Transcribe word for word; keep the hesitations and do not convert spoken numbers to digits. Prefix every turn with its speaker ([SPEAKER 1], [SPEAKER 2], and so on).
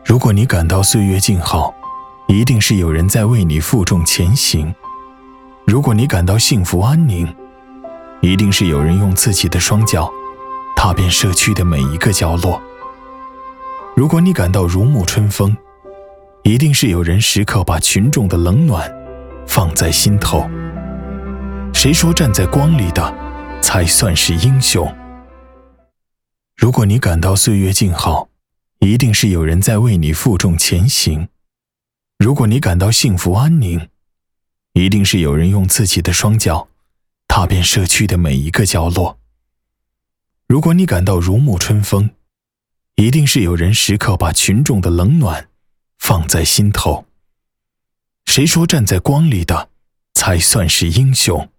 [SPEAKER 1] 如果你感到岁月静好，一定是有人在为你负重前行；如果你感到幸福安宁，一定是有人用自己的双脚踏遍社区的每一个角落；如果你感到如沐春风，一定是有人时刻把群众的冷暖放在心头。谁说站在光里的才算是英雄？如果你感到岁月静好，一定是有人在为你负重前行；如果你感到幸福安宁，一定是有人用自己的双脚踏遍社区的每一个角落；如果你感到如沐春风，一定是有人时刻把群众的冷暖放在心头。谁说站在光里的才算是英雄？